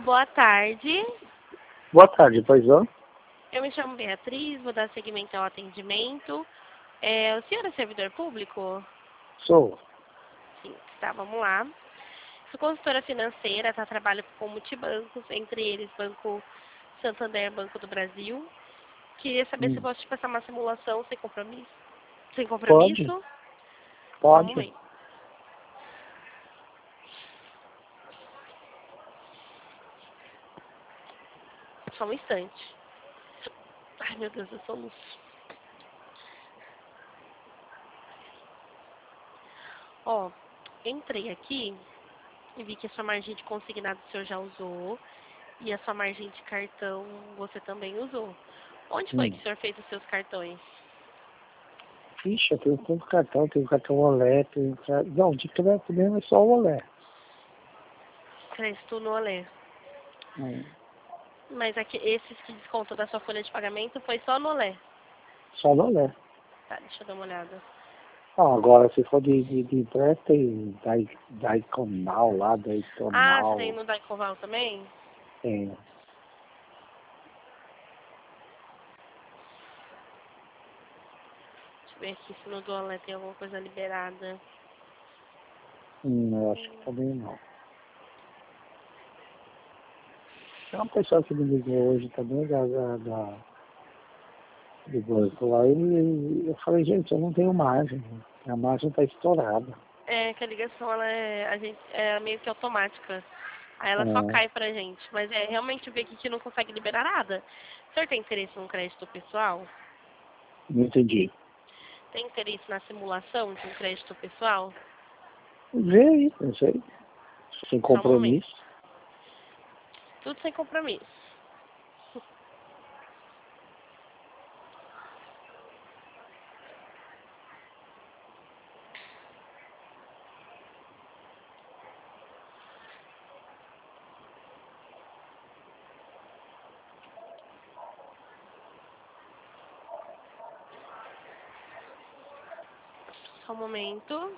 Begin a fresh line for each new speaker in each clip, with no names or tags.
Boa tarde.
Boa tarde, pois não?
Eu me chamo Beatriz, vou dar seguimento ao atendimento. O senhor é servidor público?
Sou.
Sim, tá, vamos lá. Sou consultora financeira, trabalho com multibancos, entre eles Banco Santander, Banco do Brasil. Queria saber se posso te passar uma simulação sem compromisso. Sem compromisso?
Pode.
Só um
Pode.
momento. Só um instante. Ai, meu Deus, eu soluço. Ó, entrei aqui e vi que a sua margem de consignado o senhor já usou e a sua margem de cartão você também usou. Onde foi que o senhor fez os seus cartões?
Ixi, eu tenho tanto cartão, tenho cartão Olé, tenho... Não, de crédito mesmo é só o Olé.
Crédito no Olé. Mas aqui, esses que descontam da sua folha de pagamento foi só no Olé.
Só no Olé.
Tá, deixa eu dar uma olhada.
Agora, se for de empréstimo, tem Daiconal lá,
Ah, você
Daiconal.
tem no Daicoval também?
Tem.
Deixa eu ver aqui se no do Olé tem alguma coisa liberada.
Eu acho que também não. Tem uma pessoa que me ligou hoje também do banco lá e eu falei, gente, eu não tenho margem. A margem está estourada.
É, que a ligação ela é meio que automática. Aí ela só cai pra gente. Mas realmente ver que não consegue liberar nada. O senhor tem interesse num crédito pessoal?
Não entendi.
Tem interesse na simulação de um crédito pessoal?
Vê aí, não sei. Sem
Só um momento.
compromisso.
Tudo sem compromisso. Só um momento.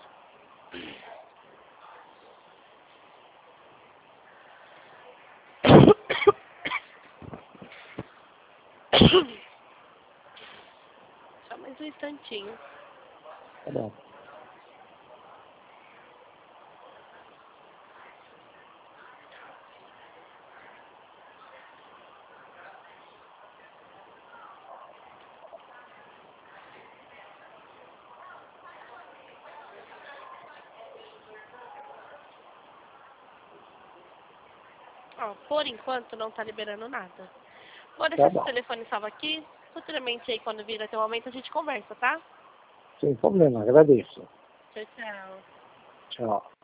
Só mais um instantinho.
Tá bom.
Ó, por enquanto não tá liberando nada. Vou
Tá
deixar seu
bom.
telefone salvo aqui. Futuramente aí, quando vir até o momento, a gente conversa, tá?
Sem problema, agradeço.
Tchau, tchau.
Tchau.